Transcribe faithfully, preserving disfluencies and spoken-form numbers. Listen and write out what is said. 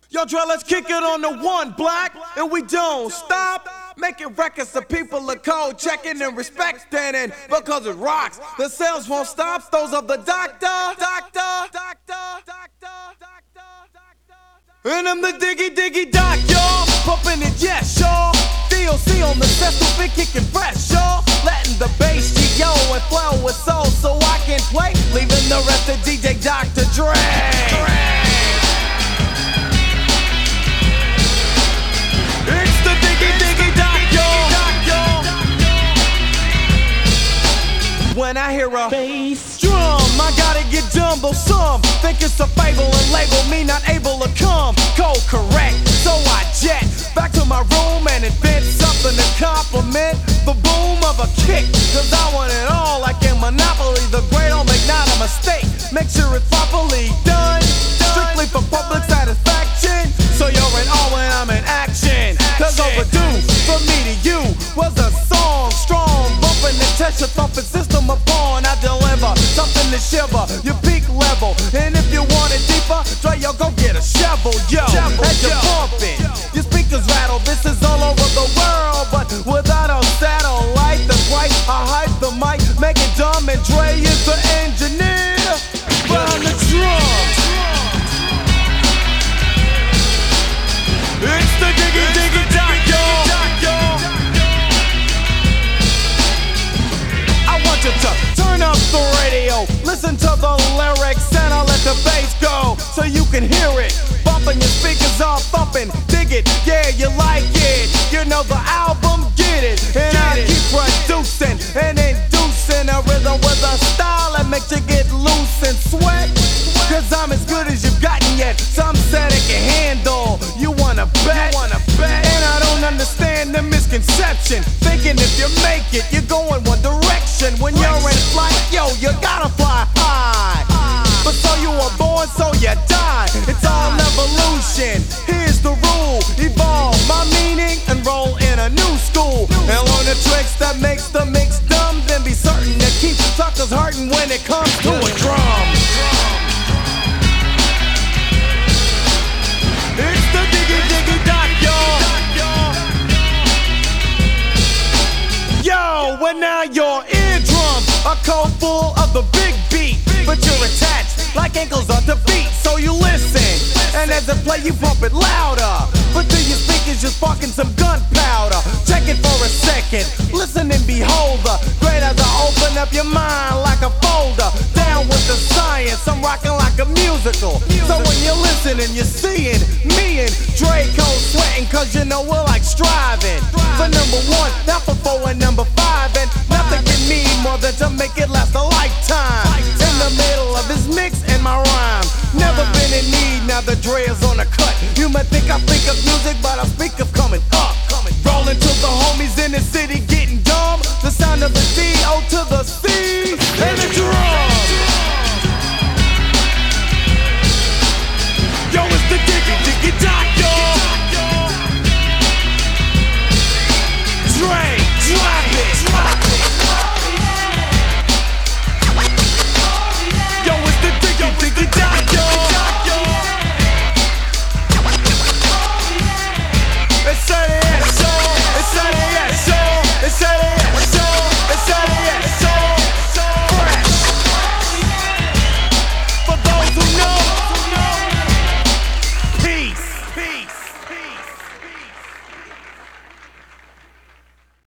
Yo, Dre, let's kick it on the one, black, and we don't stop. Making records so people are cold, checking and respecting it because it rocks. The sales won't stop, those of the doctor, doctor, doctor, doctor, doctor. And I'm the diggy diggy doc, y'all. Pumping it, yes, y'all. D O C on the set, so big kicking fresh, y'all. Letting the bass G O and flow with soul so I can play. Leaving the rest of D J Doctor Dre. It's the diggy diggy doc, y'all. When I hear a bass drum, I gotta get dumb, though some think it's a fable and label me not able to come. Cold correct, so I jet back to my room and invent something to compliment the boom of a kick. Cause I want it all like in Monopoly. The great don't make not a mistake. Make sure it's properly done, strictly for public satisfaction. So you're in awe when I'm in action. Cause overdue for me to you was a song strong, bumping the test your thumping system upon. I deliver something to shiver your peak level. And if you want it deeper, Dre, yo, go get a shovel, yo. As you're pumping, your speakers rattle. This is all over the world, but without a satellite, that's right. I hype the mic, make it dumb, and Dre is the engineer. But I'm the drums. It's the diggy diggy doc, y'all. I want you to turn up the radio, listen to the lyrics, and I'll let the bass go so you can hear it. Bumping your speakers are thumping, dig it, yeah, you like it. You know the album, get it, and I keep producing and inducing a rhythm with a style that makes you get loose and sweat. Cause I'm as good as you've gotten yet. Some said it can handle. You wanna bet? You wanna bet? And I don't understand the misconception, thinking if you make it, you're going one direction. When you're in flight, yo, you gotta fly high. But so you were born, so you die. It's all evolution. Here's the rule: evolve my meaning and roll in a new school. And learn the tricks that makes the mix dumb. Then be certain to keep suckers hurting when it comes to a drum. It's the diggy diggy doc, y'all. Yo, well now your eardrums are cold full of the big beat, but you're attached like ankles are to beat. So you listen, and as it play you pump it louder. But to your speakers you're sparking some gunpowder. Check it for a second, listen and behold the great as I open up your mind like a folder. Down with the science, I'm rocking like a musical. So when you're listening, you're seeing me and Draco sweating, cause you know we're like striving for number one, not for four and number five. And nothing can mean more than to make it last a lifetime. In the middle of his mix and my rhyme, never been in need, now the Dre is on the cut. You might think I think of music, but I speak of coming up. Rolling to the homies in the city getting dumb. The sound of the D O to the C. And